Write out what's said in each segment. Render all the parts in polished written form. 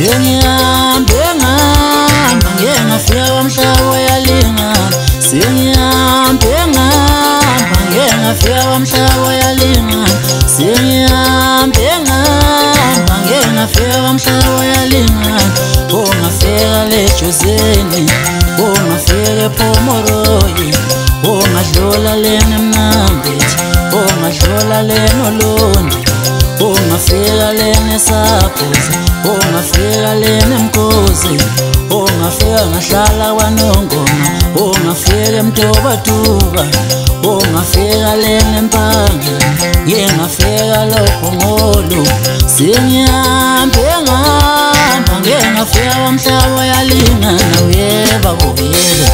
Singiyambe ngamba ngengafika kwamhlaba uyalingana. Singiyambe ngamba ngengafika kwamhlaba uyalingana. Singiyambe ngamba ngengafika kwamhlaba uyalingana. Ungafika leJozeni, ungafika ePhomoroyi, ungadlula lena eMnambithi, ungadlula lena eLondi, ungafika lena eSabhozi, ungafika lena eMkozi, ungafika ngahlala kwaNongoma, ungafika eMtobatuba, ungafika lena eMpanga, ngingafika loPhongolo. Singiyambe ngamba ngengafika kwamhlaba uyalingana. Uyeba uyeba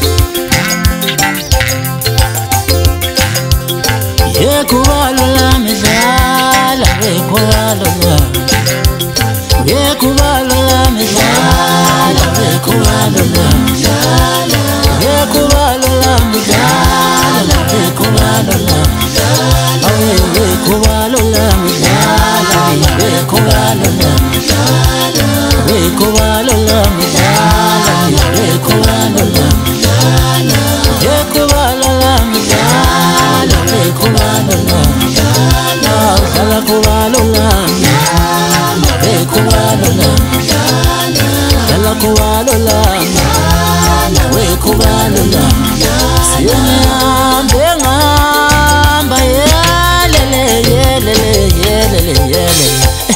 yekhubalo lami dlala, yekhubalo lami, yekhubalo lami dlala, yekhubalo lami dlala, yekhubalo lami dlala, yekhubalo lami dlala, yekhubalo lami dlala, yekhubalo lami dlala, yekhubalo lami dlala, yekhubalo lami dlala, yekhubalo lami dlala, yekhubalo lami dlala, dlala khubalo lami, yekhubalo lami dlala, khubalo lami, yekhubalo lami. Singiyambe ngamba yelele yelele yelele yelele.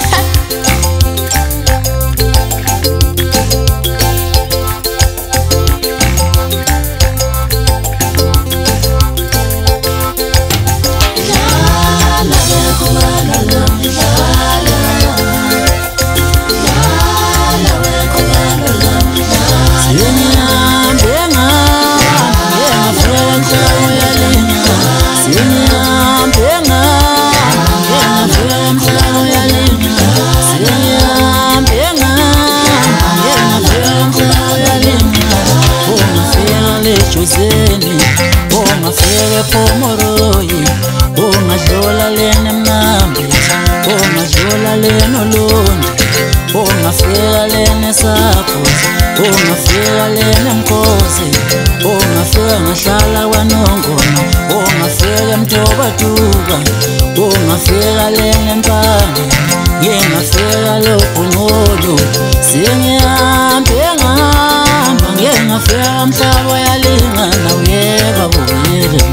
Ungafika ePhomoroyi, ungadlula lena eMnambithi, ungadlula lena eLondi, ungafika lena eSabhozi, ungafika lena eMkozi, ungafika ngahlala kwaNongoma, ungafika eMtobatuba, ungafika lena eMpanga, ngingafika loPhongolo. Singiyambe ngamba ngengafika kwamhlaba uyalingana. Uyeba uyeba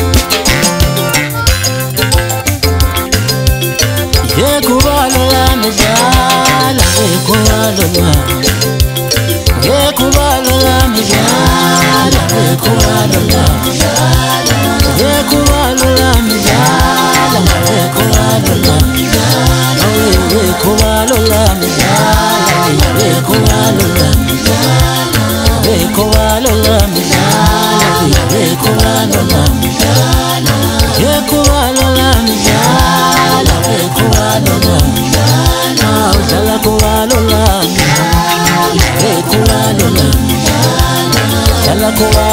yekhubalo lami dlala, yekhubalo lami, yekhubalo lami dlala, yekhubalo lami dlala, yekhubalo lami dlala, yekhubalo lami dlala, yekhubalo lami dlala, yekhubalo lami dlala, yekhubalo lami dlala, yekhubalo lami dlala, yekhubalo lami dlala, yekhubalo lami dlala, dlala khubalo lami, yekhubalo lami dlala, dlala khubalo